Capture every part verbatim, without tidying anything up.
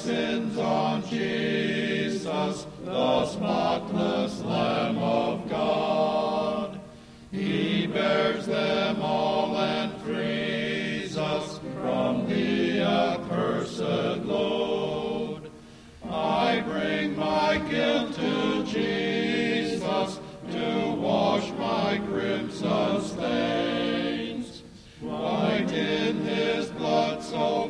sins on Jesus, the spotless Lamb of God. He bears them all and frees us from the accursed load. I bring my guilt to Jesus to wash my crimson stains. White in his blood so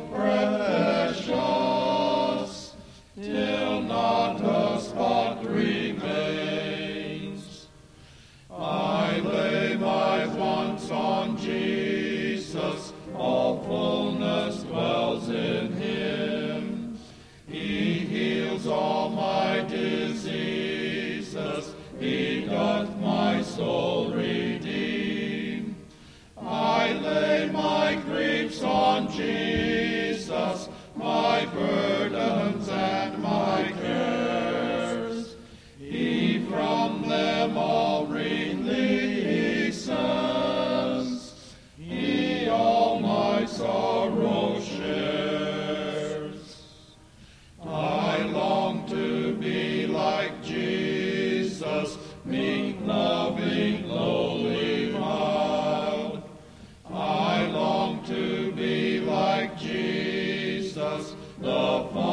precious, till not a spot remains. I lay my wants on Jesus, all fullness dwells in him. He heals all my diseases, he doth my soul redeem. I lay my griefs on Jesus, my burdens and my cares. He from them all releases, he all my sorrow shares. I long to be like Jesus, meek, loving, lowly, mild. I long to be like Jesus, the